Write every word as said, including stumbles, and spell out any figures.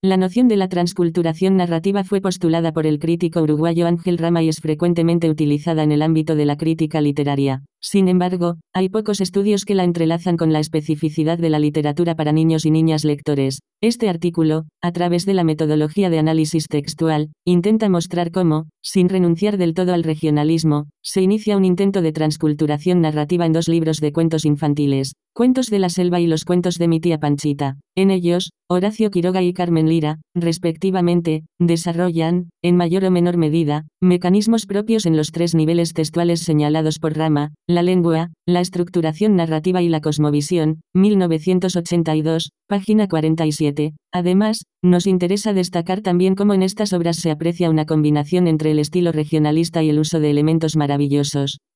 La noción de la transculturación narrativa fue postulada por el crítico uruguayo Ángel Rama y es frecuentemente utilizada en el ámbito de la crítica literaria. Sin embargo, hay pocos estudios que la entrelazan con la especificidad de la literatura para niños y niñas lectores. Este artículo, a través de la metodología de análisis textual, intenta mostrar cómo, sin renunciar del todo al regionalismo, se inicia un intento de transculturación narrativa en dos libros de cuentos infantiles, Cuentos de la selva y Los cuentos de mi tía Panchita. En ellos, Horacio Quiroga y Carmen Lira, respectivamente, desarrollan, en mayor o menor medida, mecanismos propios en los tres niveles textuales señalados por Rama: la lengua, la estructuración narrativa y la cosmovisión. mil novecientos ochenta y dos, página cuarenta y siete. Además, nos interesa destacar también cómo en estas obras se aprecia una combinación entre el estilo regionalista y el uso de elementos maravillosos.